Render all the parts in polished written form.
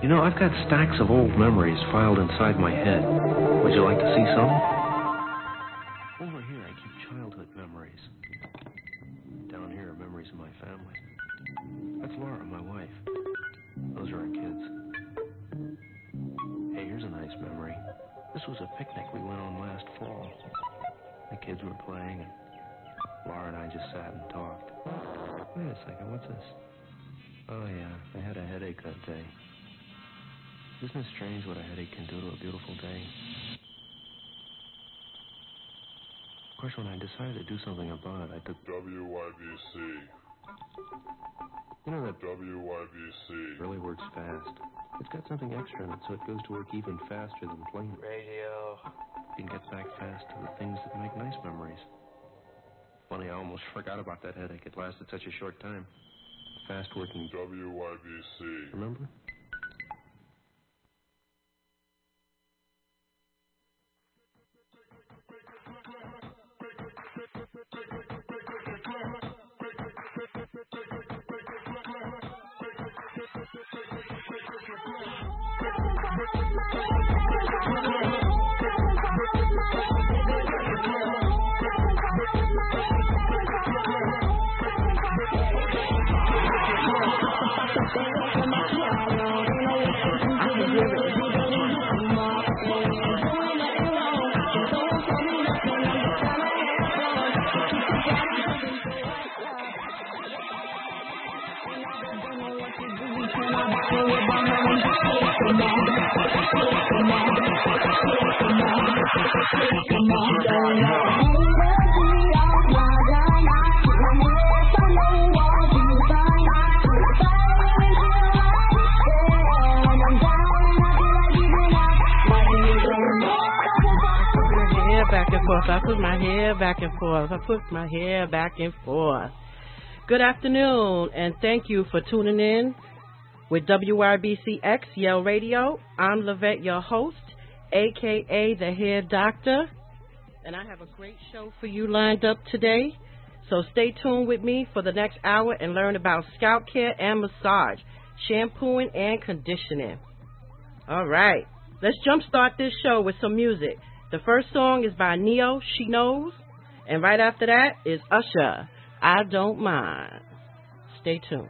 You know, I've got stacks of old memories filed inside my head. Would you like to see some? Over here, I keep childhood memories. Down here are memories of my family. That's Laura, my wife. Those are our kids. Hey, here's a nice memory. This was a picnic we went on last fall. The kids were playing, and Laura and I just sat and talked. Wait a second, what's this? Oh, yeah, I had a headache that day. Isn't it strange what a headache can do to a beautiful day? Of course, when I decided to do something about it, I took WYBC. You know that WYBC really works fast. It's got something extra in it, so it goes to work even faster than plain radio. You can get back fast to the things that make nice memories. Funny, I almost forgot about that headache. It lasted such a short time. Fast working WYBC. Remember? I put my hair back and forth. I put my hair back and forth. Good afternoon, and thank you for tuning in with WYBCX Yale Radio. I'm Lavette, your host, a.k.a. the Hair Doctor, and I have a great show for you lined up today. So stay tuned with me for the next hour and learn about scalp care and massage, shampooing and conditioning. All right, let's jumpstart this show with some music. The first song is by Neo, She Knows, and right after that is Usher, I Don't Mind. Stay tuned.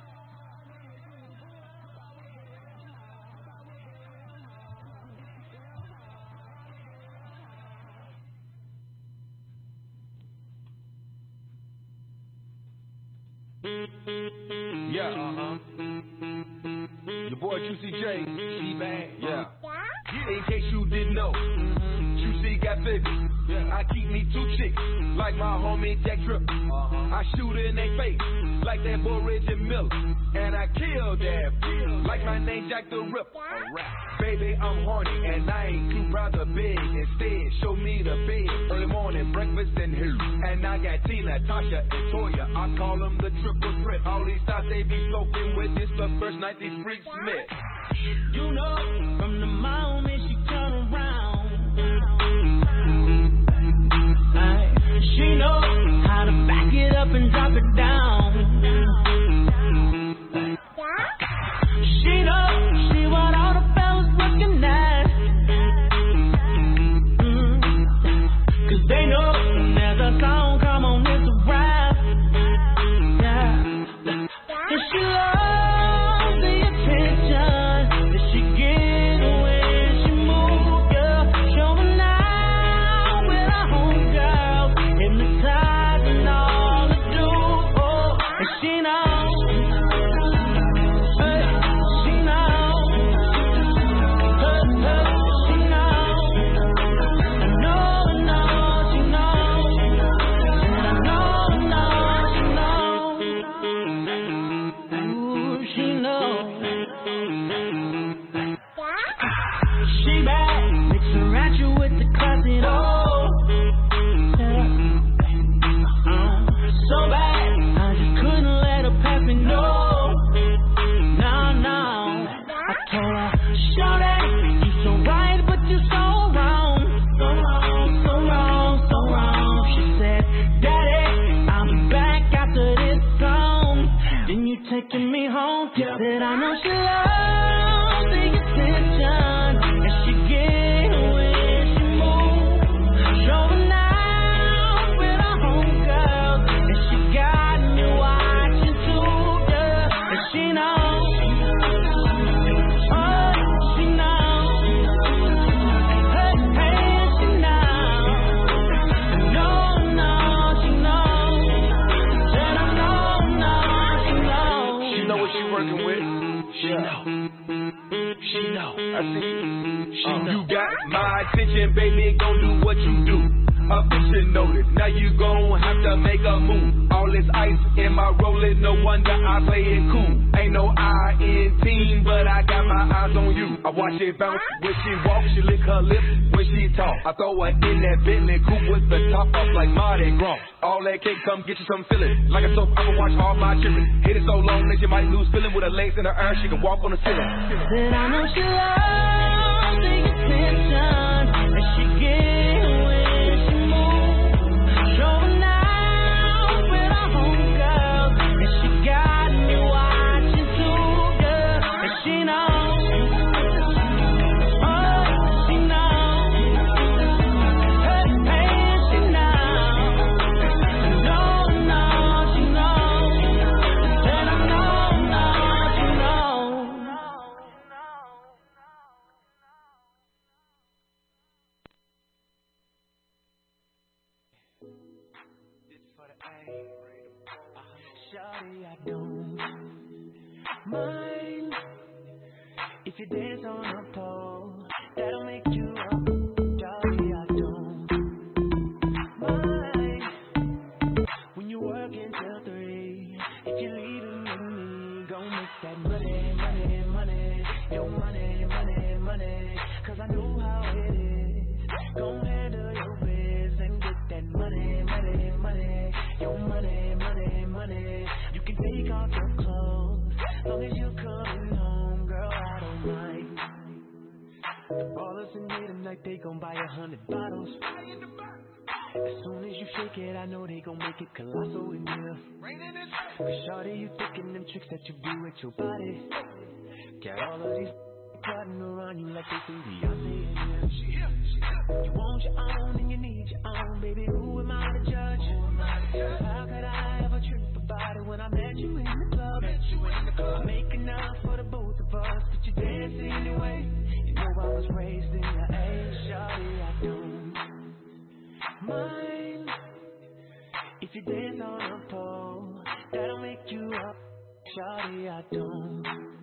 Yeah, your boy QCJ, C-Bang, yeah. In case you didn't know, QC got figures. I keep me 2 chicks, like my homie Jack Tripp. I shoot in their face, like that boy Reggie Miller. And I kill that, like my name Jack the Ripper. Baby, I'm horny, and I ain't too proud to beg. Instead, show me the bed, early morning breakfast and here. And I got Tina, Tasha, and Toya. I call them the triple threat. All these thoughts they be soaking with. This the first night these freaks met. You know, from the moment she turn around, she know how to back it up and drop it down. She know she what all the fellas looking at. Cause they know there's a song come on, it's a rap. Yeah. And she loves the attention that she gets when she moves, yeah. Showing out with her homegirl, hypnotizing all the dudes. Oh, and she knows, she knows, she knows. I know she knows, and I know she knows. Ooh, she knows. She bad, mix her at you with the classy dough. So bad, I just couldn't let her pass me, no. No. I told her, shorty, you so right, but you so wrong. So wrong. She said, Daddy, I'll be back after this song. Then you taking me home. She said, I know she loves then baby gon' do what you do. A picture notice, now you gon' have to make a move. All this ice in my roller, no wonder I play it cool. Ain't no I in team, but I got my eyes on you. I watch it bounce when she walk, she lick her lips when she talk. I throw her in that Bentley coupe with the top off like Mardi Gras. All that cake, come get you some feeling. Like a soap, I can watch all my children. Hit it so long that you might lose feeling. With her legs in her air, she can walk on the ceiling. Then I know she loves the attention that she gets when she moves. Showing out with her homegirls, and she got me watching too, girl. And she knows, oh, she knows, hey, she knows. No, she knows, that I know, she knows. Shawty, I don't mind if you dance on a pole. That'll make you up. Shawty, I don't mind when you work until 3. If you're leaving with me, gon' make that money, money, money. Your money, money, money. 'Cause I know how it is. Gon' handle your biz and get that money, money, money. Your money, money, money. You can take off your clothes, long as you're coming home, girl, I don't mind. The ballers in here tonight, they gon' buy 100 bottles. As soon as you shake it, I know they gon' make it colossal in here. 'Cause shawty, you thinking them tricks that you do with your body. Got all of these plotting around you like they think Beyonce in here. You want your own and you need your own, baby. Who am I to judge? How could I ever trip about it when I met you in the club? I make enough for the both of us, but you dance anyway. You know I was raised in the A, shawty, I don't mind if you dance on a pole. That'll make you up, shawty, I don't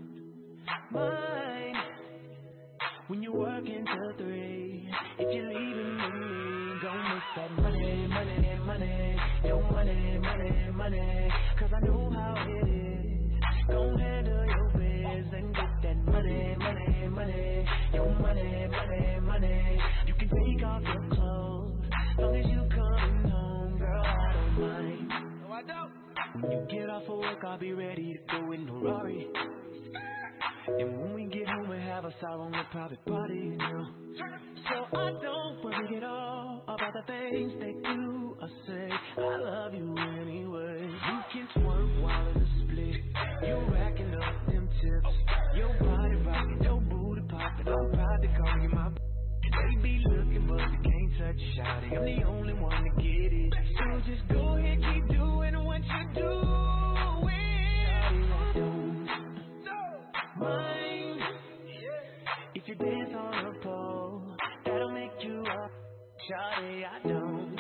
mind when you work until 3. If you're leaving with me, gon' make that money, money, money. Your money, money, money. 'Cause I know how it is. Gon' handle your biz and get that money, money, money. Your money, money, money. You can take off your clothes, long as you coming home, girl, I don't mind. No, I don't. When you get off of work, I'll be ready to go in the Rari. And when we get home, we have us our own private party, you know. So I don't worry at all about the things they do or say. I love you anyway. You can twerk while in the split. You're racking up them tips. Your body rocking, your booty popping. I'm proud to call you my. They be looking, but you can't touch a shawty. I'm the only one to get it. So just go ahead, keep doing what you're doing. Shawty, I don't mind if you dance on a pole. That'll make you up, shawty, I don't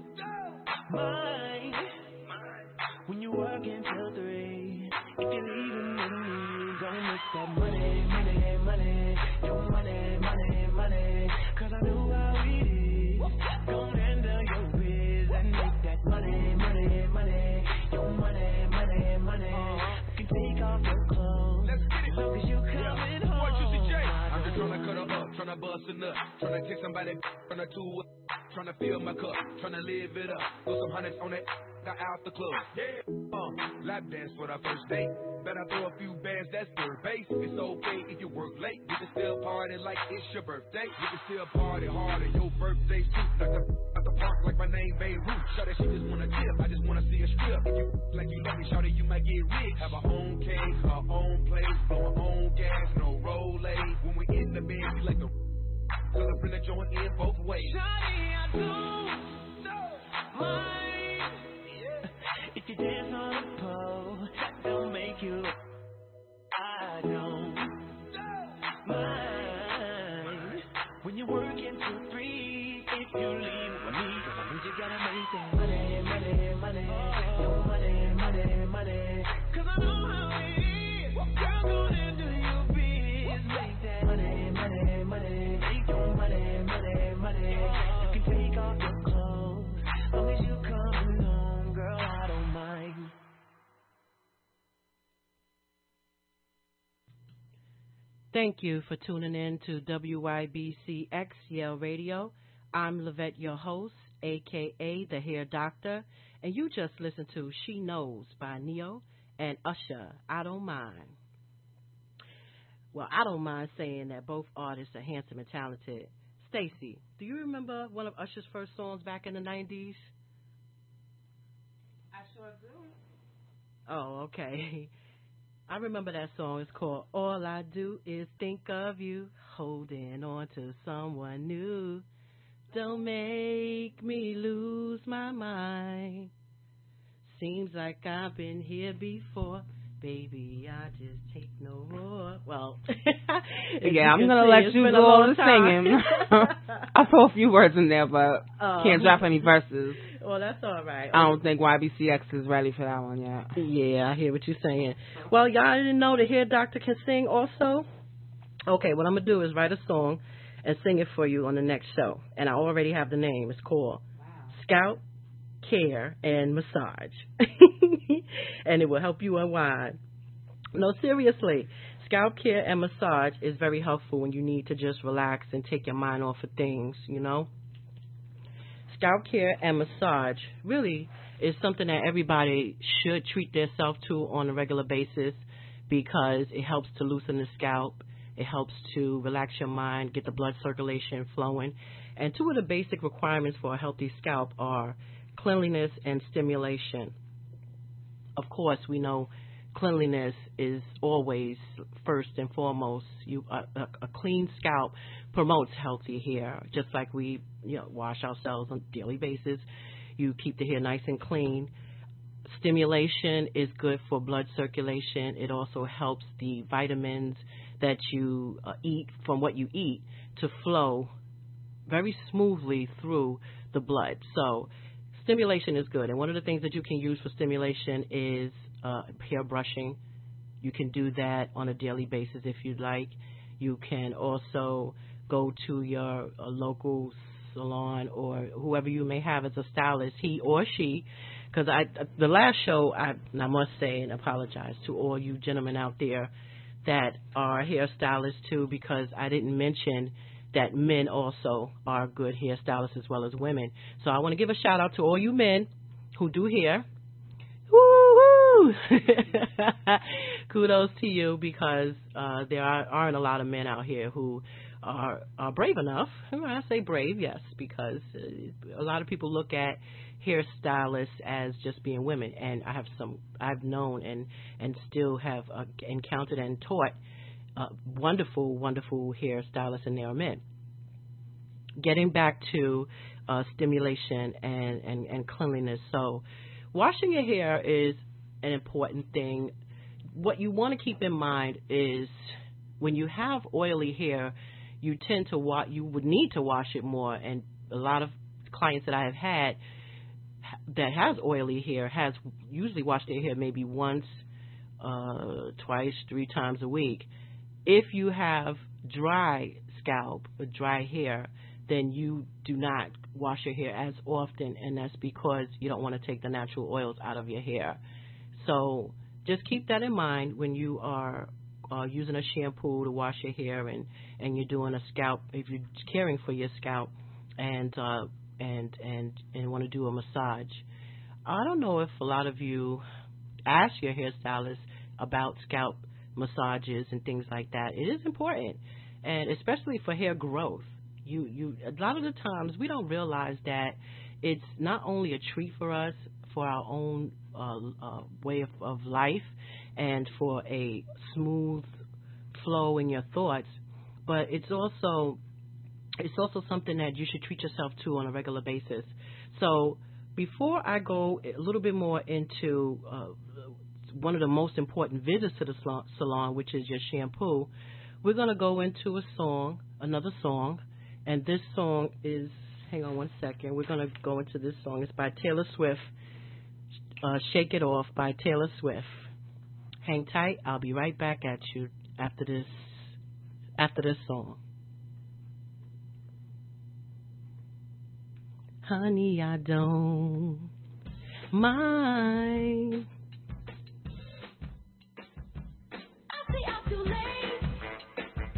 mind when you work until 3. If you're leaving with me, gon' make that money, money, money. Your money, money, money. 'Cause I know how it is. Gon' handle your biz and make that money, money, money. Your money, money, money. You can take off your clothes, as long as you coming home. I'm just tryna cut her up, tryna bust a nut, tryna take somebody, tryna do it, tryna fill my cup, tryna live it up. Throw some hundreds on it, got out the club. Yeah, lap dance for the first date. Better throw a few bands, that's third base. It's okay if you work late, you can still party like it's your birthday. You can still party hard at your birthday too. At the park like my name Beirut. Shawty, she just wanna dip, I just wanna see her strip. If you like you love me, shawty, you might get rich. Have her own cake, her own place, blow her own gas, no rollay. When we in the bed, we like the color bring the joint in both ways. Shawty, I don't mind if you dance on a pole. Don't make you. I don't mind when you work until 3. If you leave with me, 'cause I know you gotta make that money, money, money. Your money, money, money. 'Cause I know how it is. Girl, go and do your biz. Make that money, money, money. Make your money, money, money. Thank you for tuning in to WYBCX Yale Radio. I'm Lavette, your host, a.k.a. The Hair Doctor, and you just listened to She Knows by Neo and Usher, I Don't Mind. Well, I don't mind saying that both artists are handsome and talented. Stacey, do you remember one of Usher's first songs back in the 90s? I sure do. Oh, okay. I remember that song. It's called All I Do Is Think of You, Holding On to Someone New. Don't make me lose my mind. Seems like I've been here before. Baby, I just take no more. Well, yeah, I'm going to let you go on singing. I throw a few words in there, but can't drop any verses. Well, that's all right. I don't think YBCX is ready for that one yet. Yeah, I hear what you're saying. Well, y'all didn't know the hair doctor can sing also? Okay, what I'm going to do is write a song and sing it for you on the next show. And I already have the name. It's called Scalp Care and Massage. And it will help you unwind. No, seriously, scalp care and massage is very helpful when you need to just relax and take your mind off of things, you know. Scalp care and massage really is something that everybody should treat themselves to on a regular basis because it helps to loosen the scalp. It helps to relax your mind, get the blood circulation flowing. And two of the basic requirements for a healthy scalp are cleanliness and stimulation. Of course, we know cleanliness is always first and foremost. A clean scalp promotes healthy hair, just like we wash ourselves on a daily basis. You keep the hair nice and clean. Stimulation is good for blood circulation. It also helps the vitamins that you eat from what you eat to flow very smoothly through the blood. So stimulation is good, and one of the things that you can use for stimulation is hair brushing. You can do that on a daily basis if you'd like. You can also go to your local salon or whoever you may have as a stylist, he or she, because the last show, I must say and apologize to all you gentlemen out there that are hairstylists too, because I didn't mention that men also are good hairstylists as well as women. So I want to give a shout out to all you men who do hair. Woo-hoo! Kudos to you, because there aren't a lot of men out here who are brave enough. I say brave, yes, because a lot of people look at hairstylists as just being women, and I've known and still have encountered and taught wonderful, wonderful hairstylists, and they are men. Getting back to stimulation and cleanliness. So washing your hair is an important thing. What you want to keep in mind is when you have oily hair, you would need to wash it more. And a lot of clients that I have had that has oily hair has usually washed their hair maybe once, twice, 3 times a week. If you have dry scalp or dry hair, then you do not wash your hair as often, and that's because you don't want to take the natural oils out of your hair. So just keep that in mind when you are using a shampoo to wash your hair and you're doing a scalp, if you're caring for your scalp and want to do a massage. I don't know if a lot of you ask your hairstylist about scalp massages and things like that. It is important, and especially for hair growth. You a lot of the times we don't realize that it's not only a treat for us for our own way of life and for a smooth flow in your thoughts, but it's also something that you should treat yourself to on a regular basis. So before I go a little bit more into one of the most important visits to the salon, which is your shampoo, we're going to go into another song. And this song is, hang on one second, we're going to go into this song. It's by Taylor Swift, Shake It Off by Taylor Swift. Hang tight. I'll be right back at you after this song. Honey, I don't mind. I say I'm too late.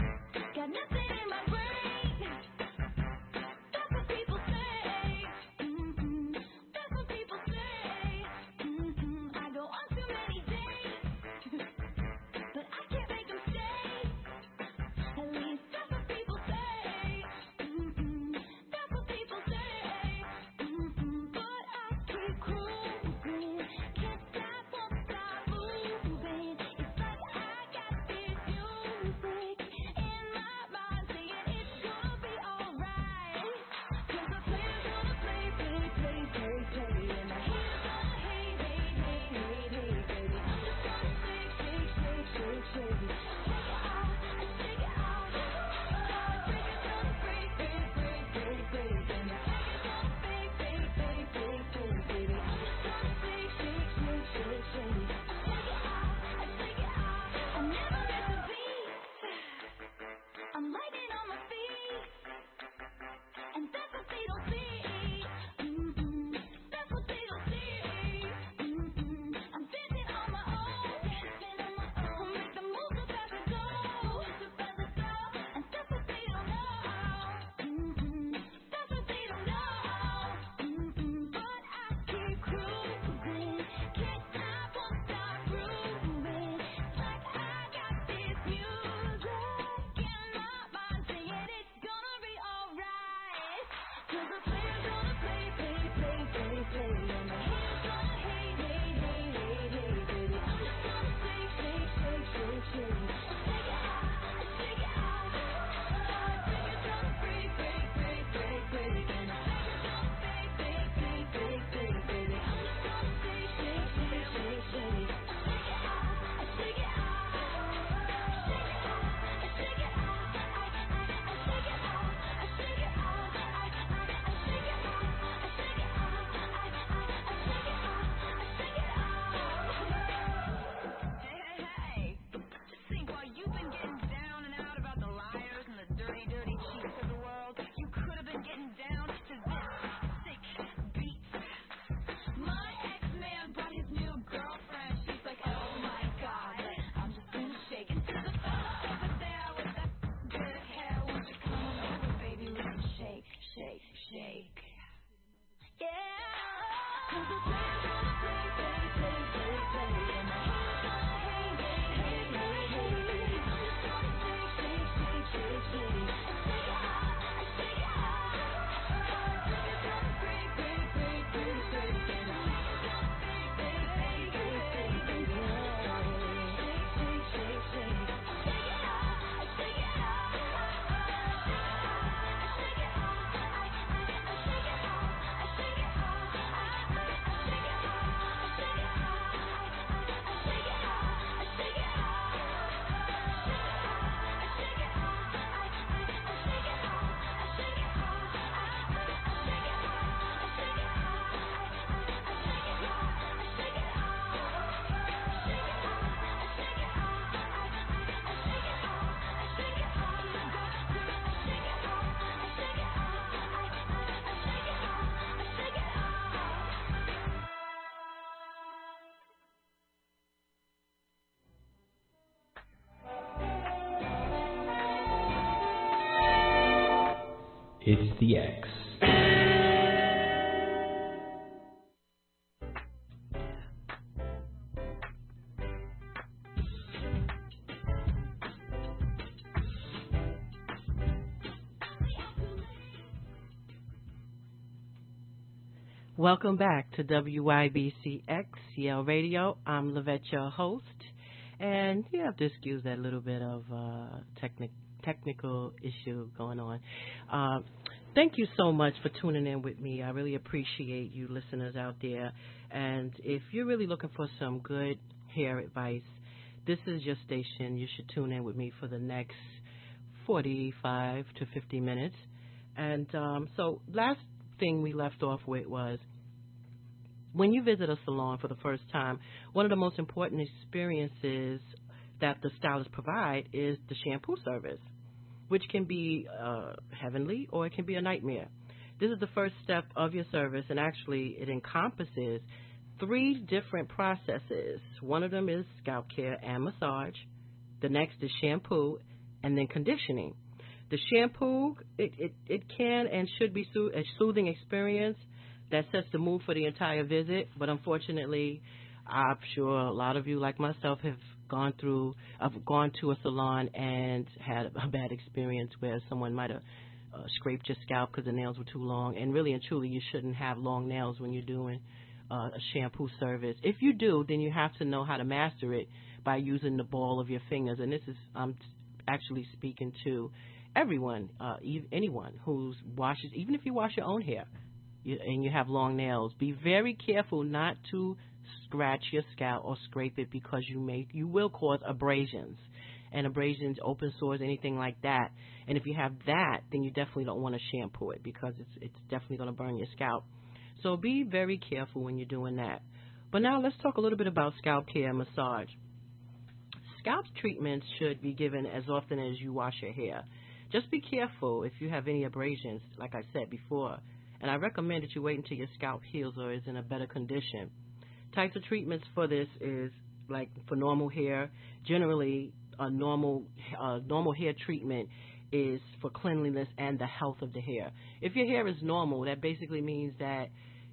It's the X. Welcome back to WYBC Yale Radio. I'm Lavette, your host, and you have to excuse that little bit of technical issue going on. Thank you so much for tuning in with me. I really appreciate you listeners out there. And if you're really looking for some good hair advice, this is your station. You should tune in with me for the next 45 to 50 minutes. And so last thing we left off with was when you visit a salon for the first time, one of the most important experiences that the stylists provide is the shampoo service, which can be heavenly or it can be a nightmare. This is the first step of your service, and actually it encompasses 3 different processes. One of them is scalp care and massage. The next is shampoo and then conditioning. The shampoo, it can and should be a soothing experience that sets the mood for the entire visit, but unfortunately, I'm sure a lot of you, like myself, have gone to a salon and had a bad experience where someone might have scraped your scalp because the nails were too long. And really and truly, you shouldn't have long nails when you're doing a shampoo service. If you do, then you have to know how to master it by using the ball of your fingers. And this is, I'm actually speaking to everyone, anyone who washes, even if you wash your own hair and you have long nails, be very careful not to scratch your scalp or scrape it, because you will cause abrasions, and abrasions, open sores, anything like that. And if you have that, then you definitely don't want to shampoo it, because it's definitely going to burn your scalp. So be very careful when you're doing that. But now let's talk a little bit about scalp care and massage. Scalp treatments should be given as often as you wash your hair. Just be careful if you have any abrasions, like I said before. And I recommend that you wait until your scalp heals or is in a better condition. Types of treatments for this is, like for normal hair, generally a normal hair treatment is for cleanliness and the health of the hair. If your hair is normal, that basically means that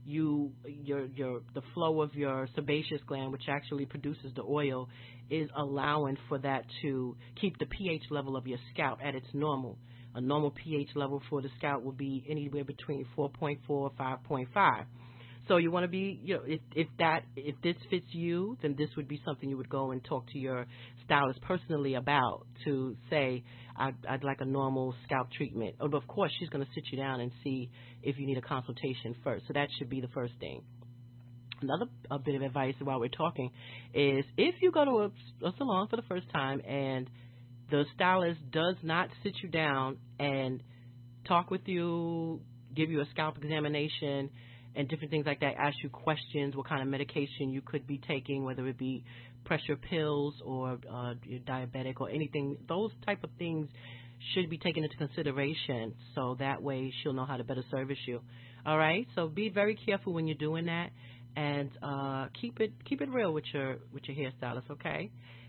the flow of your sebaceous gland, which actually produces the oil, is allowing for that to keep the pH level of your scalp at its normal. A normal pH level for the scalp will be anywhere between 4.4 or 5.5. So you want to be, if this fits you, then this would be something you would go and talk to your stylist personally about, to say, I'd like a normal scalp treatment. But of course, she's going to sit you down and see if you need a consultation first. So that should be the first thing. Another bit of advice while we're talking is, if you go to a salon for the first time and the stylist does not sit you down and talk with you, give you a scalp examination and different things like that, ask you questions, what kind of medication you could be taking, whether it be pressure pills or you're diabetic or anything, those type of things should be taken into consideration, so that way she'll know how to better service you. All right? So be very careful when you're doing that, and keep it real with your hairstylist, okay?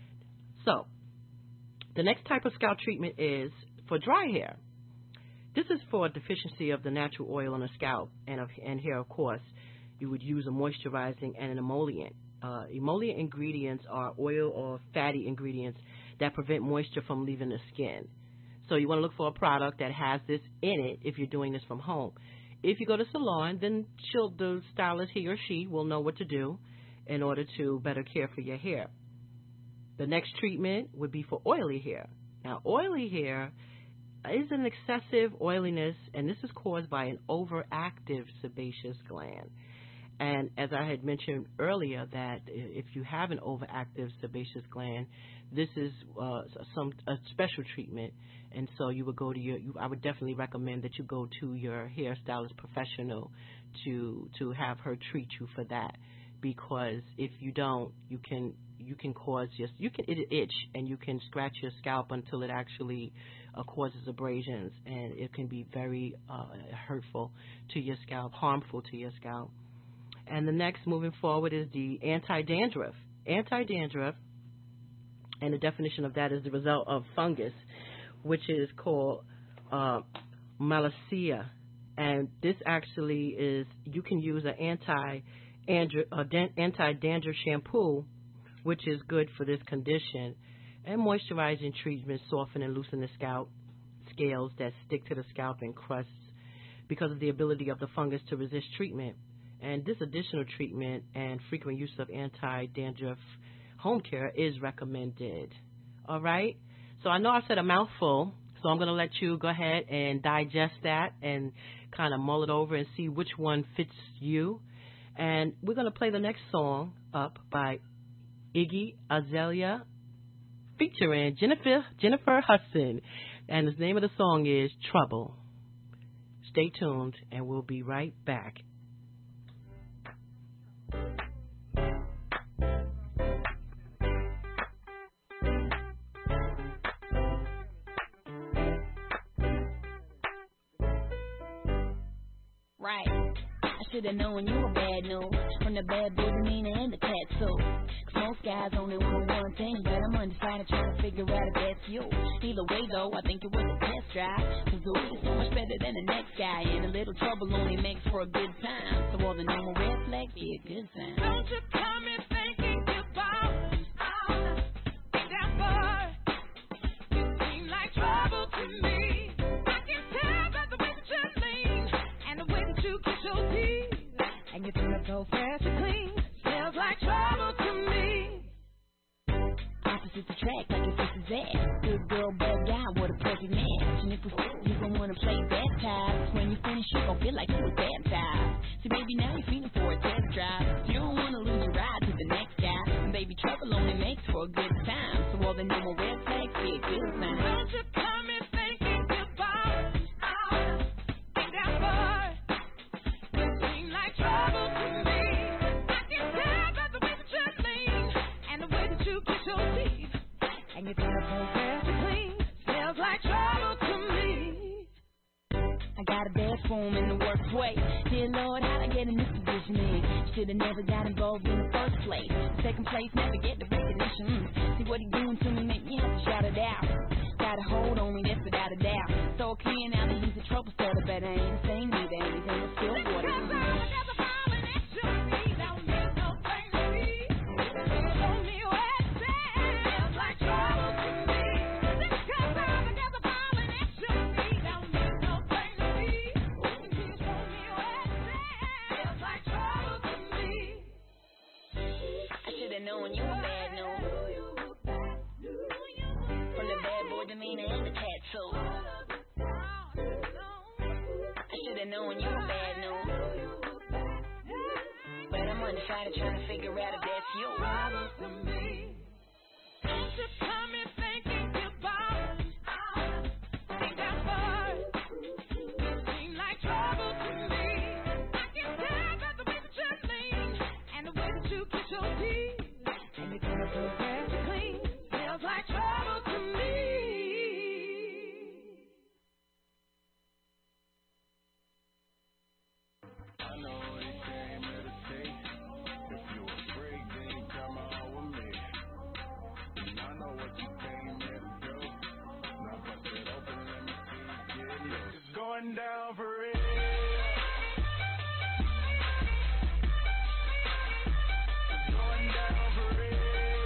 So the next type of scalp treatment is for dry hair. This is for a deficiency of the natural oil on the scalp and hair, of course. You would use a moisturizing and an emollient. Emollient ingredients are oil or fatty ingredients that prevent moisture from leaving the skin. So you want to look for a product that has this in it if you're doing this from home. If you go to salon, then the stylist, he or she, will know what to do in order to better care for your hair. The next treatment would be for oily hair. Now, oily hair is an excessive oiliness, and this is caused by an overactive sebaceous gland. And as I had mentioned earlier, that if you have an overactive sebaceous gland, this is a special treatment. And so you would go to I would definitely recommend that you go to your hairstylist professional to have her treat you for that, because if you don't, you can cause it'll itch, and you can scratch your scalp until it actually causes abrasions, and it can be very hurtful to your scalp, harmful to your scalp. And the next, moving forward, is the anti-dandruff. Anti-dandruff, and the definition of that is the result of fungus, which is called Malassezia. And this actually is, you can use an anti-dandruff shampoo, which is good for this condition. And moisturizing treatments soften and loosen the scalp scales that stick to the scalp and crusts because of the ability of the fungus to resist treatment. And this additional treatment and frequent use of anti-dandruff home care is recommended. All right? So I know I said a mouthful, so I'm going to let you go ahead and digest that and kind of mull it over and see which one fits you. And we're going to play the next song up by Iggy Azalea featuring Jennifer Hudson. And the name of the song is Trouble. Stay tuned, and we'll be right back. Right. I should have known you were bad news. From the bad boy demeanor and the tattoo. Cause most guys only want one thing, but I'm undecided trying to figure out if that's you. Either way though, I think it was a test drive. Cause ooh, you're so much better than the next guy. And a little trouble only makes for a good time. So all the normal red flags be a good sign. Don't you come in thinking about that boy. You seem like trouble to me. I can tell by the way that you lean and the way that you kiss your teeth. And you feel so fresh and clean. Smells like trouble to me. Opposites attract like your sister's ass. Good girl, bad guy, what a perfect match. And if we you gon' wanna play that ties. When you finish, you gon' feel like you was baptized. See, baby, now you're feeling for a test drive. You don't wanna lose your ride to the next guy. And baby, trouble only makes for a good time. So all the normal red flags be a good sign. Don't you come in thinking about that boy. You seem like trouble to me. I can tell by the way that you lean and the way that you kiss your teeth. And you feel so fresh and clean. Smells like trouble to me. I got a bad form in the worst way. Dear Lord, how'd I get in this position? Should've never got involved in the first place. Second place, never get the recognition. See what he doing to me, make me have to shout it out. Got a hold on me, that's without a doubt. So clear now that he's a trouble starter, but I ain't saying neither anything but still what it is. Like trouble to me. This cause I'm never falling at your feet. money, trying to figure out if that's you. Trouble to me. Don't you come in thinking you're bothered. Think I'm bored. Seem like trouble to me. I can tell by the way that you lean and the way that you kiss your teeth. And you're gonna go back to clean. Smells like trouble to me. I know it came at a taste. If you afraid, then come on with me. And I know what you came here to do. Now bust it open, let me see you get loose. It's going down for real. It's going down for real.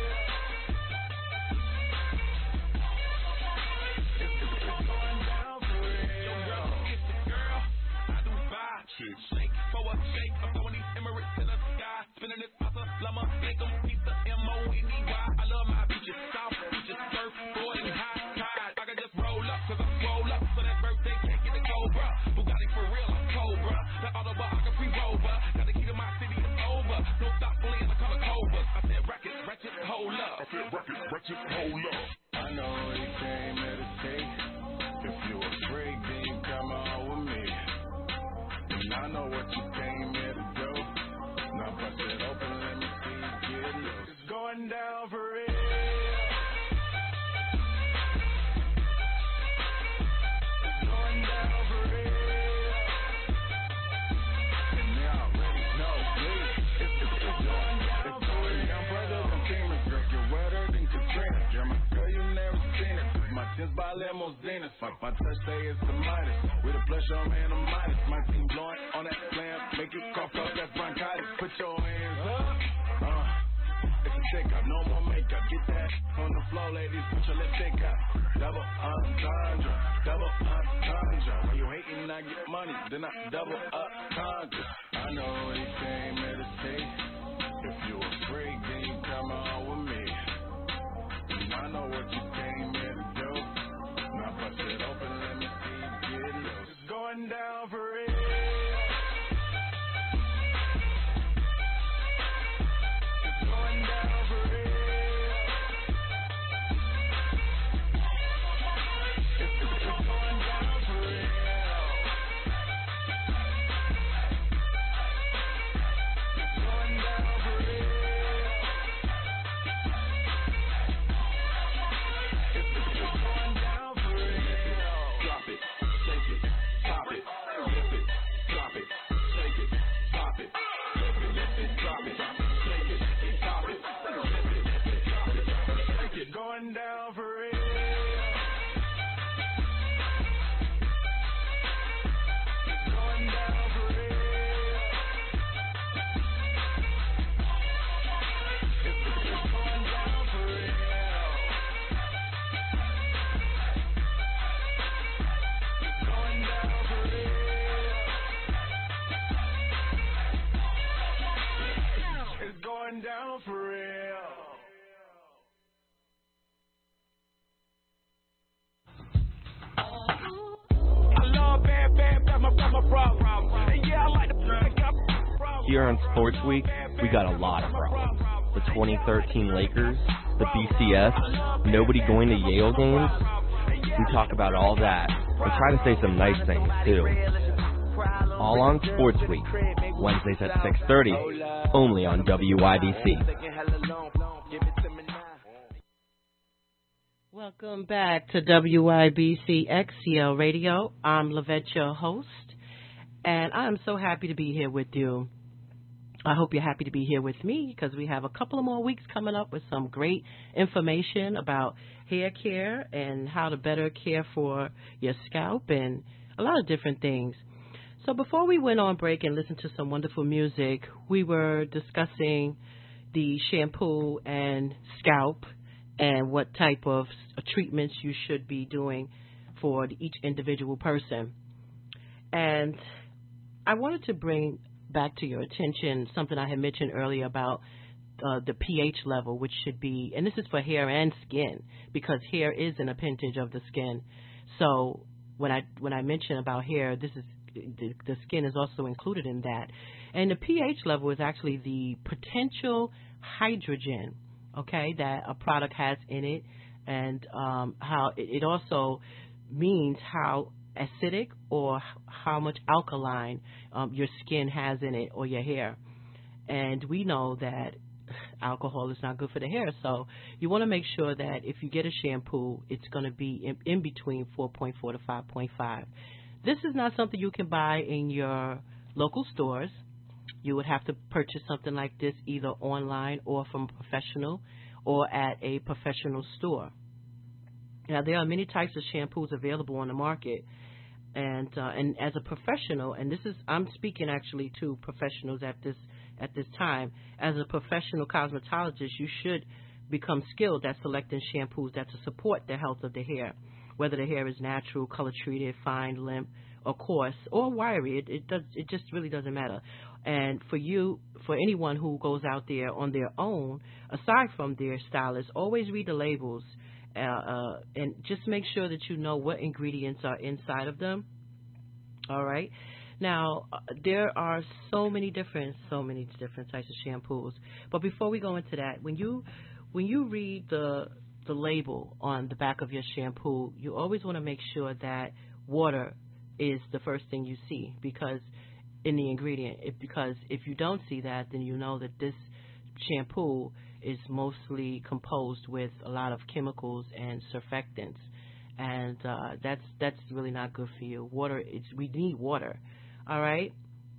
It's going down for real. Girl, I do vibe. Shake for a shake. I'm throwing these Emirates in the sky. Spinning this pasta, llama, make them pizza, M-O-N-E-Y. I love my beaches, south beaches, surfboard and high tide. I can just roll up, cause I'm roll up. So that birthday cake in the Cobra. Bugatti for real, I'm Cobra. That autobiography rover. Got the key to my city, it's over. No stop, fully in the color Cobras. I said ratchet, hold up. I said ratchet, hold up. I know it came at a taste. If you afraid, then come on with me. And I know what you came here to do. Now bust it open, let me see you get loose. It's going down for real. It's going down for real. And they already know, please. It's going down for real. I'm further than famous, girl. You're wetter than Katrina. You're my girl, you never seen it. My tins by limousines. My touch say it's the Midas. With a plus, your man, a Midas. My team blowing on that slam. Make you cough up, that's bronchitis. Put your hands up. It's a shake-up, no more makeup. Get that on the floor, ladies. Put your lipstick up. Double entendre. Double entendre. When you hating, I get money. Then I double up conquer. I know it came at a taste. If you afraid, then you come on with me. And I know what you came here to do. Now bust it open, let me see you get loose. It's going down for real. It's going down for real. It's going down for real. It's going down for real. It's going down for real. Drop it, shake it, pop it, flip it, drop it, shake it, pop it, flip it, drop it, shake it, pop it, flip it, drop it, shake it. Going down for real. It's going down for real. It's going down for real. It's going down for real. It's going down for real. I love bad, my problem. And yeah, I like the problem. Here on Sports Week, we got a lot of problems. The 2013 Lakers, the BCS, nobody going to Yale games. We talk about all that and try to say some nice things too. All on Sports Week, Wednesdays at 6:30, only on WIBC. Welcome back to WIBC XCL Radio. I'm Lavette, your host, and I'm so happy to be here with you. I hope you're happy to be here with me because we have a couple of more weeks coming up with some great information about hair care and how to better care for your scalp and a lot of different things. So before we went on break and listened to some wonderful music, we were discussing the shampoo and scalp and what type of treatments you should be doing for each individual person. And I wanted to bring back to your attention something I had mentioned earlier about the pH level, which should be, and this is for hair and skin, because hair is an appendage of the skin. So when I mention about hair, this is the skin is also included in that. And the pH level is actually the potential hydrogen, okay, that a product has in it, and how it also means how acidic or how much alkaline your skin has in it or your hair. And we know that alcohol is not good for the hair, so you want to make sure that if you get a shampoo, it's going to be in between 4.4 to 5.5. This is not something you can buy in your local stores. You would have to purchase something like this either online or from a professional or at a professional store. Now, there are many types of shampoos available on the market, and as a professional, and I'm speaking actually to professionals at this time. As a professional cosmetologist, you should become skilled at selecting shampoos that to support the health of the hair, whether the hair is natural, color treated, fine, limp, or coarse, or wiry. It just really doesn't matter. And for anyone who goes out there on their own, aside from their stylist, always read the labels and just make sure that you know what ingredients are inside of them. All right. Now, there are so many different types of shampoos. But before we go into that, when you read the label on the back of your shampoo, you always want to make sure that water is the first thing you see, because in the ingredient, because if you don't see that, then you know that this shampoo is mostly composed with a lot of chemicals and surfactants, and that's really not good for you. We need water. All right,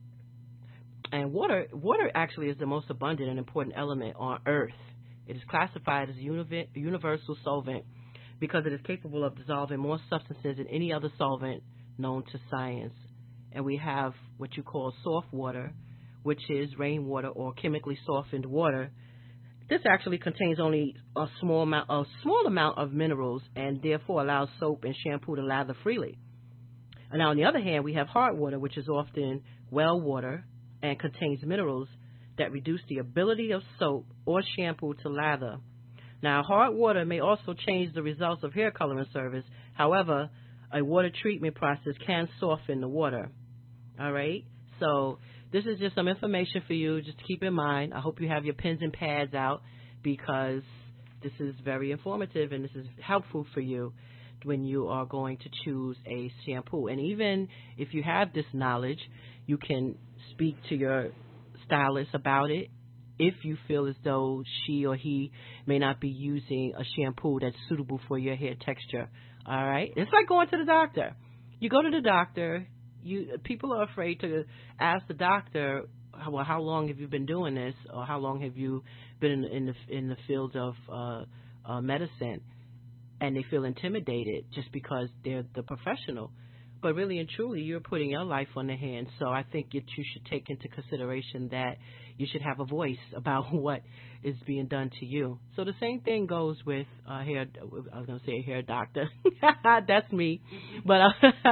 and water actually is the most abundant and important element on Earth. It is classified as a universal solvent because it is capable of dissolving more substances than any other solvent known to science. And we have what you call soft water, which is rainwater or chemically softened water. This actually contains only a small amount of minerals, and therefore allows soap and shampoo to lather freely. And now, on the other hand, we have hard water, which is often well water and contains minerals that reduce the ability of soap or shampoo to lather. Now, hard water may also change the results of hair coloring service. However, a water treatment process can soften the water. All right? So this is just some information for you just to keep in mind. I hope you have your pens and pads out, because this is very informative and this is helpful for you when you are going to choose a shampoo. And even if you have this knowledge, you can speak to your stylist about it if you feel as though she or he may not be using a shampoo that's suitable for your hair texture. All right? It's like going to the doctor. You go to the doctor. People are afraid to ask the doctor, well, how long have you been doing this, or how long have you been in the field of medicine, and they feel intimidated just because they're the professional. But really and truly, you're putting your life on the hand. So I think that you should take into consideration that you should have a voice about what is being done to you. So the same thing goes with hair. I was going to say a hair doctor. That's me. But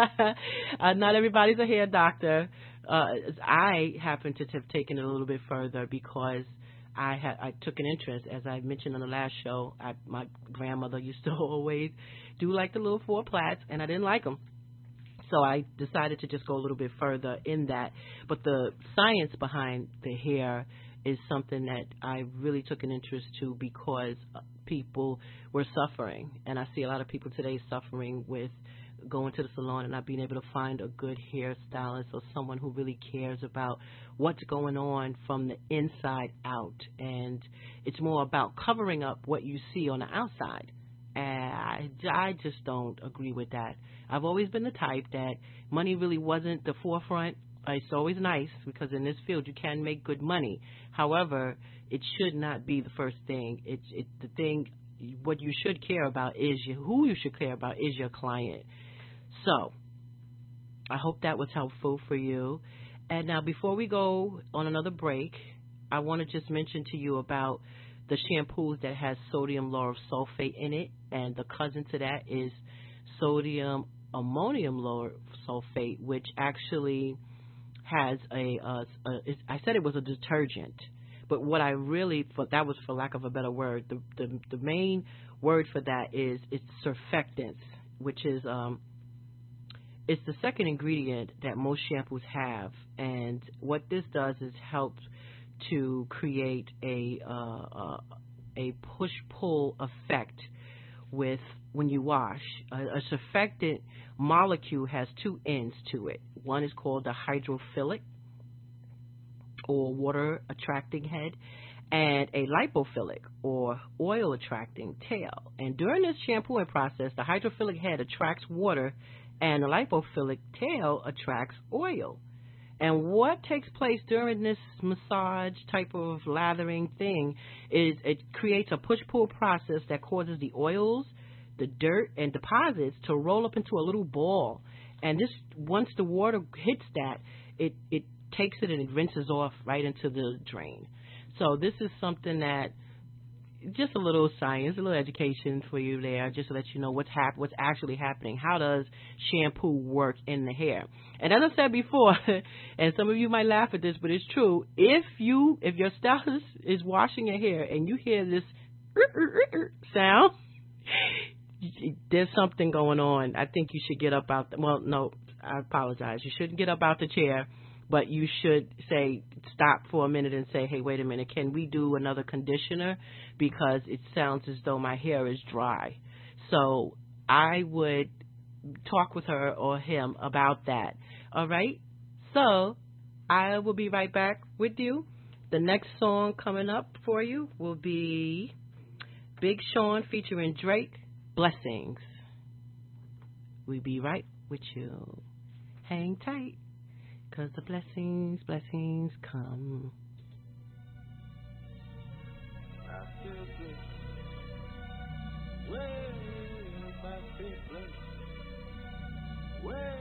not everybody's a hair doctor. I happen to have taken it a little bit further because I took an interest, as I mentioned on the last show. My grandmother used to always do like the little 4 plaits, and I didn't like them. So I decided to just go a little bit further in that. But the science behind the hair is something that I really took an interest to, because people were suffering. And I see a lot of people today suffering with going to the salon and not being able to find a good hairstylist or someone who really cares about what's going on from the inside out. And it's more about covering up what you see on the outside. And I just don't agree with that. I've always been the type that money really wasn't the forefront. It's always nice, because in this field you can make good money. However, it should not be the first thing. The thing, what you should care about is who you should care about is your client. So I hope that was helpful for you. And now, before we go on another break, I want to just mention to you about the shampoos that has sodium lauryl sulfate in it, and the cousin to that is sodium ammonium lauryl sulfate, which actually has I said it was a detergent, but what I really, that was for lack of a better word, the main word for that is it's surfactants, which is it's the second ingredient that most shampoos have, and what this does is help to create a push-pull effect with when you wash. A surfactant molecule has two ends to it. One is called the hydrophilic or water-attracting head, and a lipophilic or oil-attracting tail. And during this shampooing process, the hydrophilic head attracts water and the lipophilic tail attracts oil. And what takes place during this massage type of lathering thing is it creates a push-pull process that causes the oils, the dirt, and deposits to roll up into a little ball. And this, once the water hits that, it takes it and it rinses off right into the drain. So this is something that, just a little science, a little education for you there, just to let you know what's actually happening. How does shampoo work in the hair? And as I said before, and some of you might laugh at this, but it's true. If your stylist is washing your hair and you hear this sound, there's something going on. I think you should get up out. Well, no, I apologize. You shouldn't get up out the chair. But you should stop for a minute and say, hey, wait a minute, can we do another conditioner? Because it sounds as though my hair is dry. So I would talk with her or him about that. All right? So I will be right back with you. The next song coming up for you will be Big Sean featuring Drake, Blessings. We'll be right with you. Hang tight. 'Cause the blessings come. I feel good. Well, if I feel blessed. Well,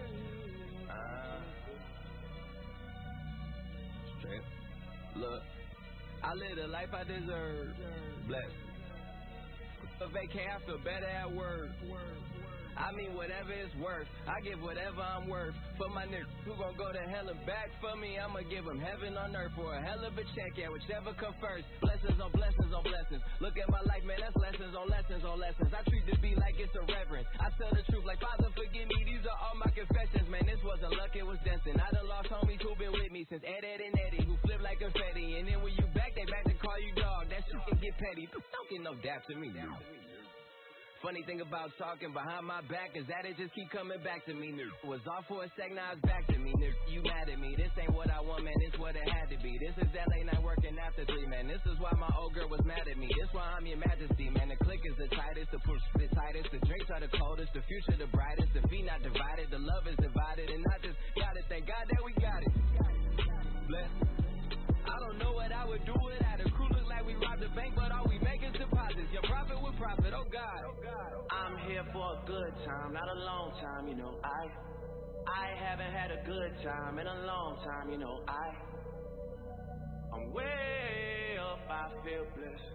straight. Look, I live the life I deserve. Blessed. A vacay, I feel better at work. I mean whatever it's worth, I give whatever I'm worth. For my niggas who gon' go to hell and back for me, I'ma give them heaven on earth for a hell of a check, yeah, whichever come first. Blessings on blessings on blessings. Look at my life, man, that's lessons on lessons on lessons. I treat the beat like it's a reverence. I tell the truth like, Father, forgive me, these are all my confessions. Man, this wasn't luck, it was destined. I done lost homies who been with me since Ed and Eddie, who flip like confetti. And then when you back, they back to call you dog. That shit can get petty. Don't get no dap to me, dude. Funny thing about talking behind my back is that it just keep coming back to me. Was off for a sec, now it's back to me. You mad at me? This ain't what I want, man. This what it had to be. This is LA night working after 3, man. This is why my old girl was mad at me. This why I'm your majesty, man. The click is the tightest, the push the tightest, the drinks are the coldest, the future the brightest, the feet not divided, the love is divided, and I just gotta thank God that we got it. Bless. I don't know what I would do without a crew. Look like we robbed the bank, but all we make is deposits. Your profit with profit, oh God. I'm here for a good time, not a long time, you know. I haven't had a good time in a long time, you know. I'm way up, I feel blessed.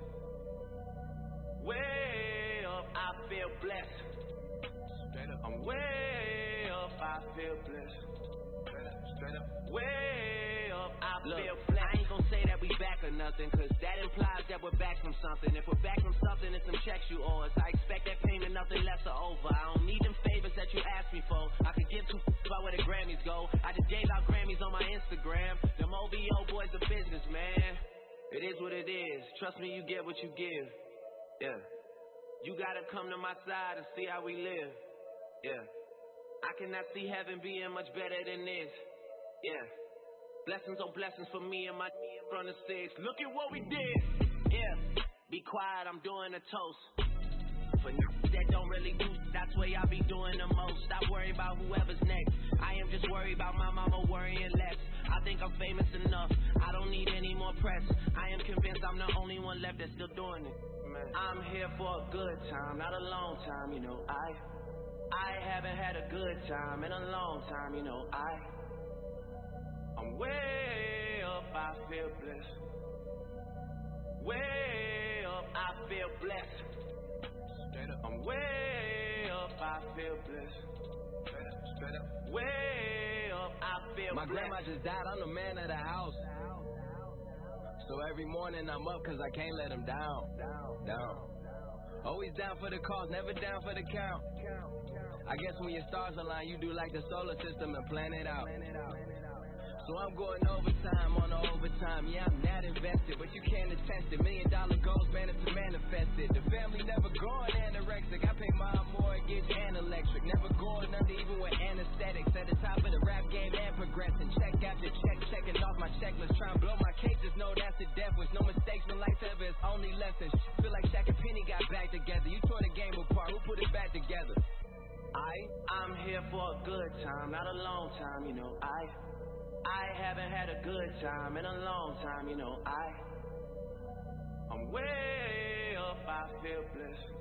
Way up, I feel blessed. Straight up. I'm way up, I feel blessed. Straight up. Way up, I feel blessed. I ain't gon' say that we back or nothing, cause that implies that we're back from something. If we're back from something, it's some checks you owe us. I expect that payment, nothing less or over. I don't need them favors that you asked me for. I could give 2 about where the Grammys go. I just gave out Grammys on my Instagram. Them OVO boys are business, man. It is what it is. Trust me, you get what you give. Yeah. You gotta come to my side and see how we live. Yeah. I cannot see heaven being much better than this. Yeah. Blessings on blessings for me and my from the 6. Look at what we did. Yeah. Be quiet, I'm doing a toast. For that don't really do, that's where y'all be doing the most. Stop worrying about whoever's next. I am just worried about my mama worrying less. I think I'm famous enough. I don't need any more press. I am convinced I'm the only one left that's still doing it. Man. I'm here for a good time, not a long time, you know. I haven't had a good time in a long time, you know. I'm way up, I feel blessed. Way up, I feel blessed. Straight up. I'm way up, I feel blessed. Straight up. Way up, I feel blessed. My grandma just died, I'm the man of the house. So every morning I'm up cause I can't let him down. Always down for the cause, never down for the count. I guess when your stars align, you do like the solar system and plan it out. So I'm going overtime on the overtime. Yeah, I'm not invested, but you can't attest it. $1 million goals, man, it's manifested. The family never going anorexic. I pay my mortgage and electric. Never going under even with anesthetics. At the top of the rap game and progressing. Check after check, checking off my checklist. Try and blow my cases, no, that's the death wish. No mistakes in life ever, it's only lessons. Feel like Shaq and Penny got back together. You tore the game apart, who put it back together? I'm here for a good time, not a long time, you know. I haven't had a good time in a long time, you know. I'm way up, I feel blessed.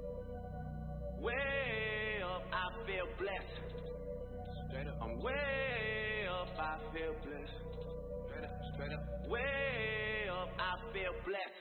Way up, I feel blessed. Straight up. I'm way up, I feel blessed. Straight up. Way up, I feel blessed.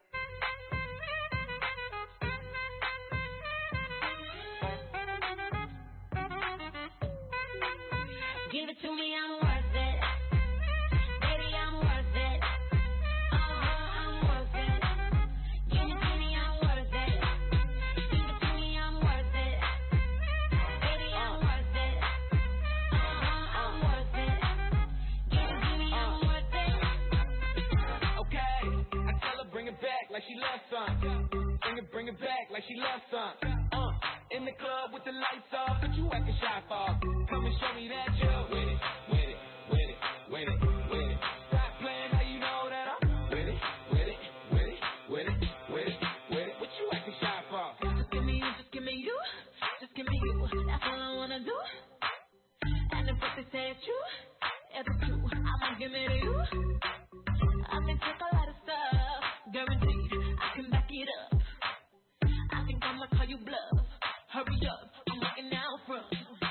Give it to me, I'm worth it. Baby, I'm worth it. I'm worth it. Give it to me, I'm worth it. Give it to me, I'm worth it. Baby, I'm worth it. I'm worth it. Give it to me, I'm worth it. Okay, I tell her bring it back like she loves some. Bring it back like she loves some. In the club with the lights off, but you acting shy for. Come and show me that you're with it, with it, with it, with it, with it. Stop playing, now you know that I'm with it, with it, with it, with it, with it, with it. What you acting shy for? Just give me you, just give me you, just give me you. That's all I wanna do. And if what they say is true, if it's true, I'ma give it to you. I can take a lot of stuff, guaranteed I can back it up. I think I'ma call you bluff. Hurry up, I'm looking out front.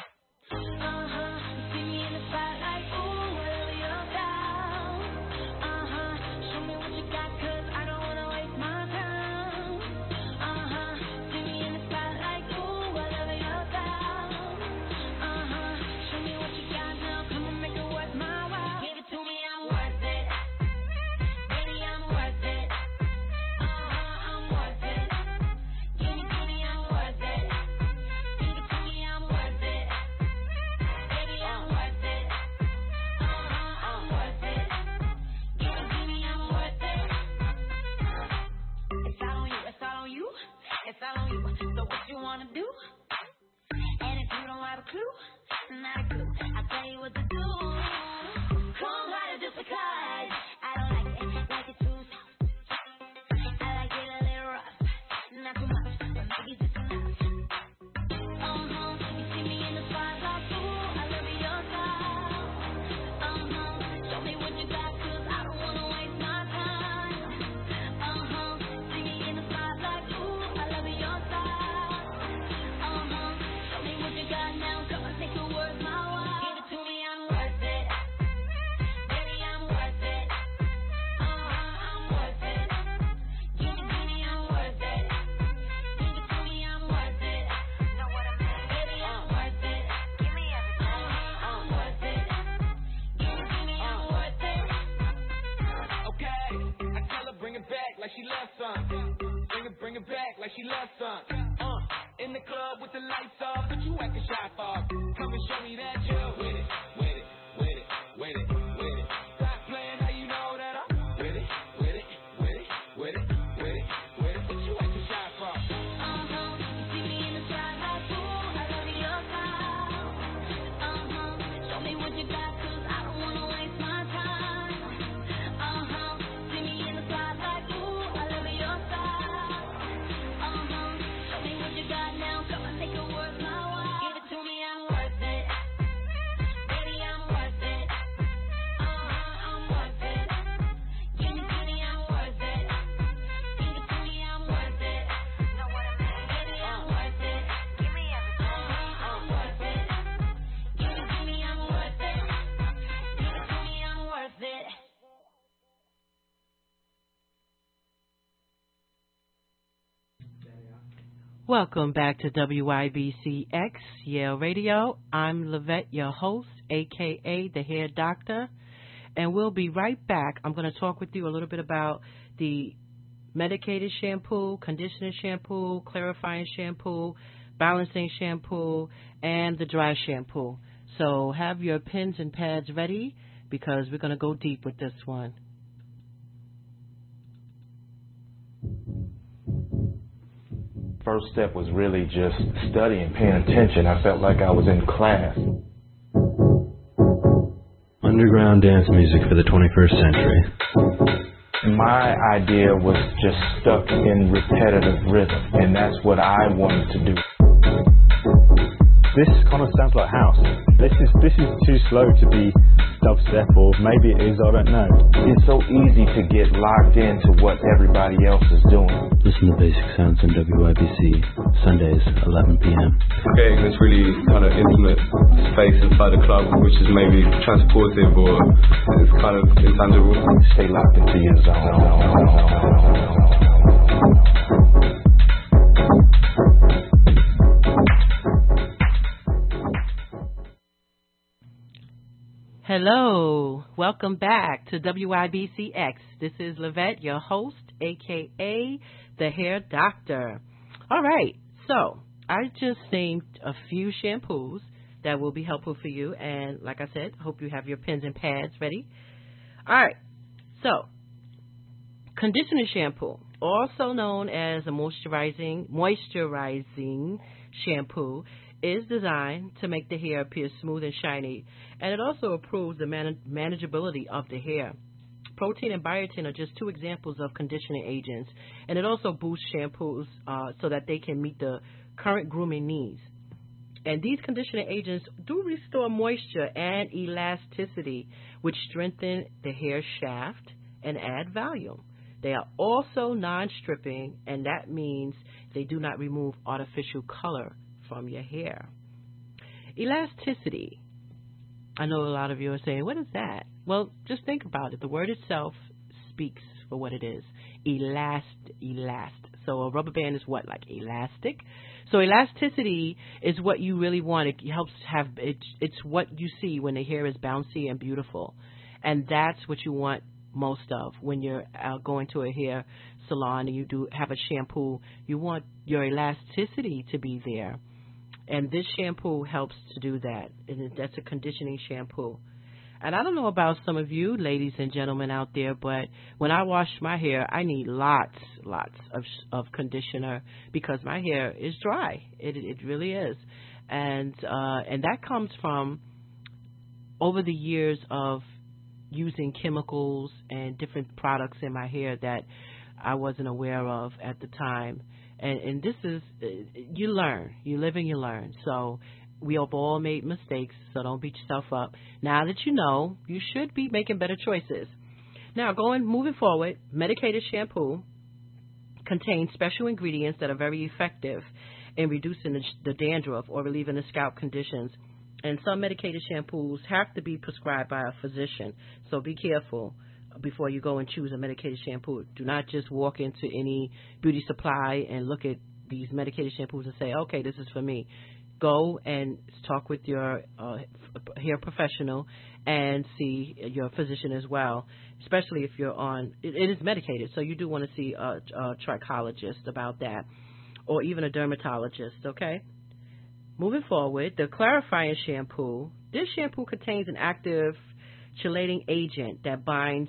You see me in the spotlight, ooh, whatever you're down. Show me what you got, 'cause I don't wanna waste my time. See me in the spotlight, ooh, whatever you're down. Show me what you got now, come and make it worth my while. Give it to me, I'm worth it. Baby, I'm worth it. I'm worth it. Give it to me, I'm worth it. It's all on you, so what you wanna do? And if you don't have a clue, not a clue, I'll tell you what to do. Come harder just because I don't like it too soft. I like it a little rough, not too much, but maybe just enough. You see me in the spotlight, ooh, I love your style. Show me what you got, 'cause I don't wanna waste my time. See me in the spotlight, ooh, I love your style. Show me what you got now, come and make it worth my while. Give it to me, I'm worth it. Baby, I'm worth it. I'm worth it. Give it to me, I'm worth it. Give it to me, I'm worth it. Know what I mean? Baby, I'm worth it. Give me everything. I'm worth it. Give it to me, I'm worth it. Okay, I tell her bring it back like she loves some. Bring it back like she loves some. In the club with the lights off, but you acting shy for. Come and show me that you're with it, with it, with it, with it, with it. Stop playing, now you know that I'm with it, with it, with it, with it, with it, with it. What you acting shy for? You see me in the spotlight, ooh, I love your style. Show me what you got, 'cause I don't wanna waste my time. See me in the spotlight, ooh, I love your style. Show me what you got now, come and make it worth my while. Give it to me, I'm worth it. Baby, I'm worth it. I'm worth it. Give it to me, I'm worth it. Give it to me, I'm worth it. Know what I mean? Baby, I'm worth it. Give me everything. I'm worth it. Give it to me, I'm worth it. Give it to me, I'm worth it. Welcome back to WIBCX Yale Radio. I'm Lavette, your host, a.k.a. the Hair Doctor, and we'll be right back. I'm going to talk with you a little bit about the medicated shampoo, conditioning shampoo, clarifying shampoo, balancing shampoo, and the dry shampoo. So have your pens and pads ready because we're going to go deep with this one. First step was really just studying, paying attention. I felt like I was in class. Underground dance music for the 21st century. My idea was just stuck in repetitive rhythm, and that's what I wanted to do. This kind of sounds like house. This is too slow to be dubstep, or maybe it is, I don't know. It's so easy to get locked into what everybody else is doing. Listen to Basic Sounds on WYBC, Sundays, 11 p.m. Creating this really kind of intimate space inside the club, which is maybe transportive or it's kind of intangible. Stay locked into your zone. Hello, welcome back to WIBCX. This is Lavette, your host, a.k.a. the Hair Doctor. All right, so I just named a few shampoos that will be helpful for you, and like I said, hope you have your pens and pads ready. All right, so conditioner shampoo, also known as a moisturizing shampoo, is designed to make the hair appear smooth and shiny, and it also improves the manageability of the hair. Protein and biotin are just two examples of conditioning agents, and it also boosts shampoos so that they can meet the current grooming needs. And these conditioning agents do restore moisture and elasticity, which strengthen the hair shaft and add volume. They are also non-stripping, and that means they do not remove artificial color from your hair. Elasticity. I know a lot of you are saying, what is that? Well, just think about it. The word itself speaks for what it is. Elast. So a rubber band is what? Like elastic? So elasticity is what you really want. It helps have, it's what you see when the hair is bouncy and beautiful. And that's what you want most of when you're going to a hair salon and you do have a shampoo. You want your elasticity to be there. And this shampoo helps to do that. And that's a conditioning shampoo. And I don't know about some of you, ladies and gentlemen out there, but when I wash my hair, I need lots of conditioner because my hair is dry. It really is. And that comes from over the years of using chemicals and different products in my hair that I wasn't aware of at the time. And this is, you learn. You live and you learn. So we have all made mistakes, so don't beat yourself up. Now that you know, you should be making better choices. Now, moving forward, medicated shampoo contains special ingredients that are very effective in reducing the dandruff or relieving the scalp conditions. And some medicated shampoos have to be prescribed by a physician, so be careful before you go and choose a medicated shampoo. Do not just walk into any beauty supply and look at these medicated shampoos and say, okay, this is for me. Go and talk with your hair professional and see your physician as well, especially if you're on, it is medicated, so you do want to see a trichologist about that, or even a dermatologist, okay? Moving forward, the clarifying shampoo. This shampoo contains an active chelating agent that binds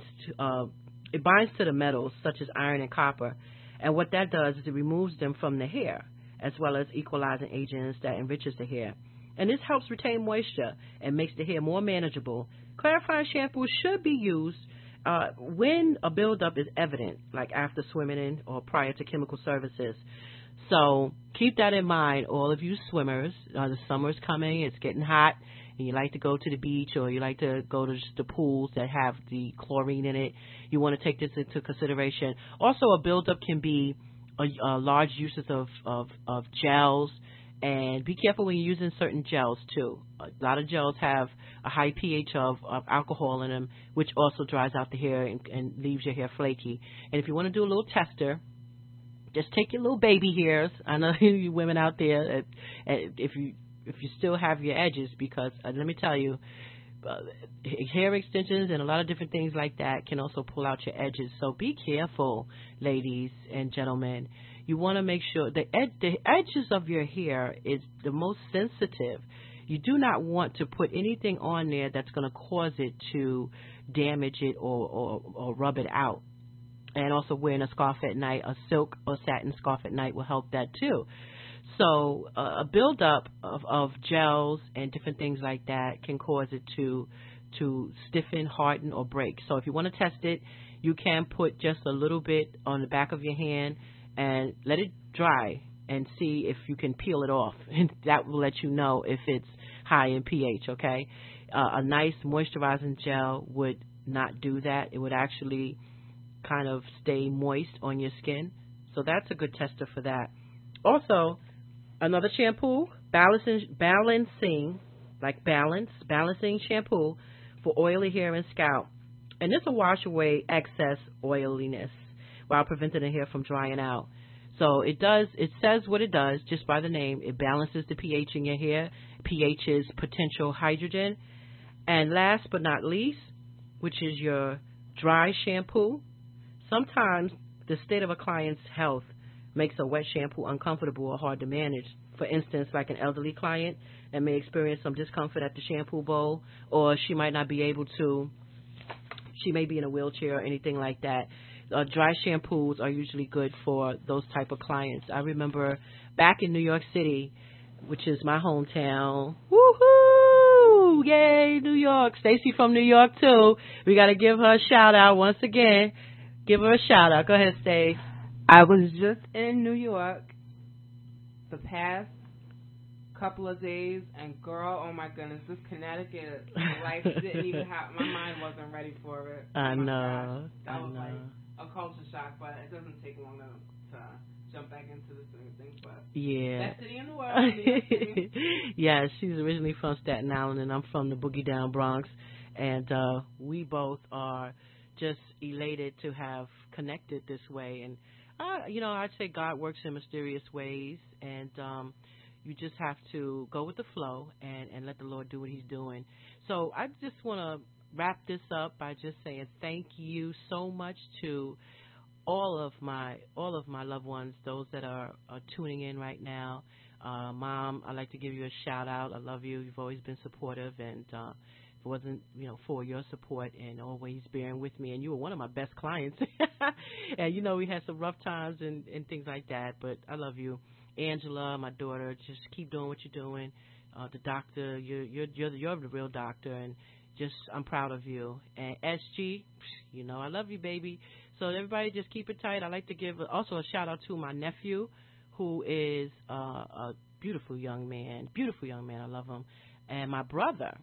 to the metals such as iron and copper, and what that does is it removes them from the hair, as well as equalizing agents that enriches the hair. And this helps retain moisture and makes the hair more manageable. Clarifying shampoo should be used when a buildup is evident, like after swimming in or prior to chemical services. So keep that in mind, all of you swimmers. The summer's coming, it's getting hot, and you like to go to the beach or you like to go to the pools that have the chlorine in it. You want to take this into consideration. Also, a buildup can be large uses of gels, and be careful when you're using certain gels too. A lot of gels have a high pH of alcohol in them, which also dries out the hair and leaves your hair flaky. And if you want to do a little tester, just take your little baby hairs. I know you women out there, if you still have your edges, because let me tell you, hair extensions and a lot of different things like that can also pull out your edges. So be careful, ladies and gentlemen. You want to make sure the edges of your hair is the most sensitive. You do not want to put anything on there that's going to cause it to damage it or rub it out. And also wearing a scarf at night, a silk or satin scarf at night will help that too. So a buildup of gels and different things like that can cause it to stiffen, harden, or break. So if you want to test it, you can put just a little bit on the back of your hand and let it dry and see if you can peel it off. And that will let you know if it's high in pH, okay? A nice moisturizing gel would not do that. It would actually kind of stay moist on your skin. So that's a good tester for that. Also, another shampoo, balancing shampoo for oily hair and scalp. And this will wash away excess oiliness while preventing the hair from drying out. So it says what it does just by the name. It balances the pH in your hair. pH is potential hydrogen. And last but not least, which is your dry shampoo. Sometimes the state of a client's health makes a wet shampoo uncomfortable or hard to manage. For instance, like an elderly client that may experience some discomfort at the shampoo bowl, or she might not be able to, she may be in a wheelchair or anything like that. Dry shampoos are usually good for those type of clients. I remember back in New York City, which is my hometown. Woohoo! Yay, New York. Stacy from New York, too. We got to give her a shout-out once again. Give her a shout-out. Go ahead, Stace. I was just in New York the past couple of days, and girl, oh my goodness, this Connecticut life didn't even have, my mind wasn't ready for it. I know. That was like a culture shock, but it doesn't take long to jump back into the same thing. But yeah, best city in the world. New York City. Yeah, she's originally from Staten Island, and I'm from the Boogie Down Bronx, and we both are just elated to have connected this way. And I'd say God works in mysterious ways, and you just have to go with the flow and let the Lord do what He's doing. So I just want to wrap this up by just saying thank you so much to all of my loved ones, those that are tuning in right now. Mom, I'd like to give you a shout out. I love you. You've always been supportive, and if it wasn't for your support and always bearing with me, and you were one of my best clients. And we had some rough times and things like that, but I love you. Angela, my daughter, just keep doing what you're doing. The doctor, you're the real doctor, and I'm proud of you. And SG, I love you, baby. So everybody just keep it tight. I'd like to give also a shout out to my nephew, who is a beautiful young man. I love him. And my brother,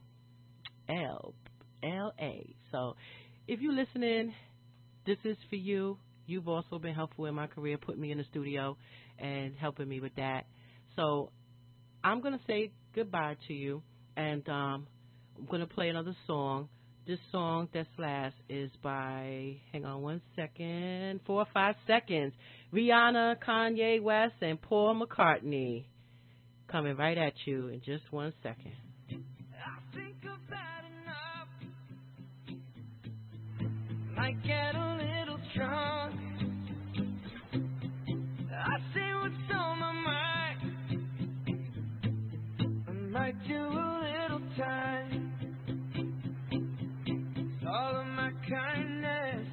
L.A. So if you're listening, this is for you. You've also been helpful in my career, putting me in the studio and helping me with that. So I'm going to say goodbye to you, and I'm going to play another song. This song that's last is by, hang on 1 second, 4 or 5 seconds, Rihanna, Kanye West, and Paul McCartney. Coming right at you in just 1 second. Might get a little drunk. I say what's on my mind. I might do a little time. All of my kindness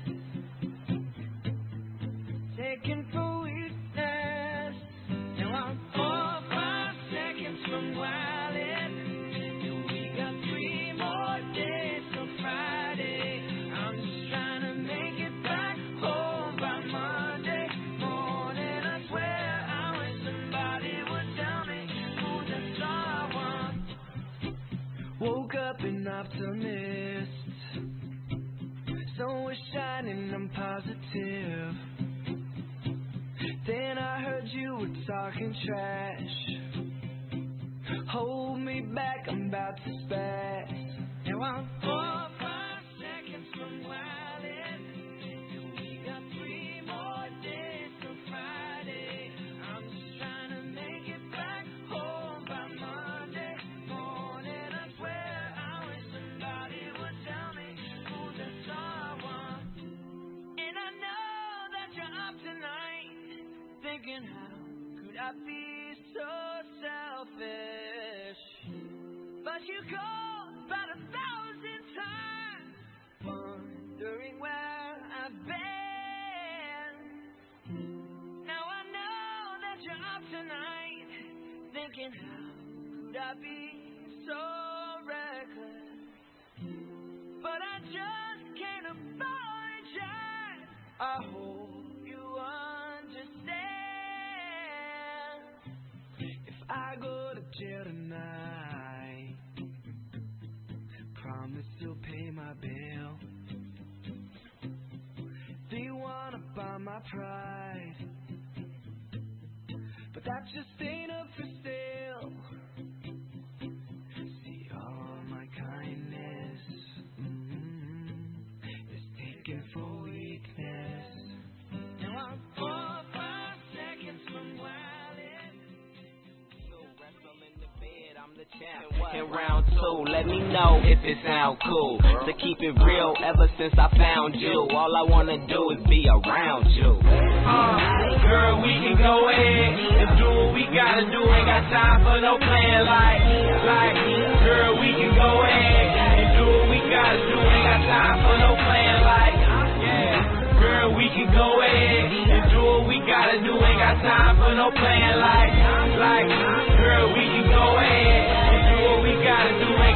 taken for weakness. Now I'm 4 or 5 seconds from wildin'. We got 3 more days till Friday. I'm just trying to make it back home by Monday morning. I swear I wish somebody would tell me, oh, that's all I want. Woke up an optimist. Sun was shining, I'm positive. Then I heard you were talking trash. Hold me back, I'm about to spaz. Now I'm 4 or 5 seconds from wildin'. We got 3 more days till Friday. I'm just trying to make it back home by Monday morning. I swear I wish somebody thinking, how could I be so selfish? But you called about 1,000 times, wondering where I've been. Now I know that you're up tonight, thinking, how could I be so reckless? But I just can't apologize. I hope you understand. If I go to jail tonight, promise you'll pay my bill. They wanna buy my pride, but that just ain't up for sale. See, all my kindness is taken for weakness. Now I'm 4 or 5 seconds from wildin'. I'm the champ. In round 2, let me know if it sound cool. To keep it real, ever since I found you, all I wanna do is be around you. Girl, we can go ahead and do what we gotta do. Ain't got time for no playing like. Girl, we can go ahead and do what we gotta do. Ain't got time for no playing like. Girl, we can go ahead and do what we gotta do. Ain't got time for no playing like. Girl, we can go ahead.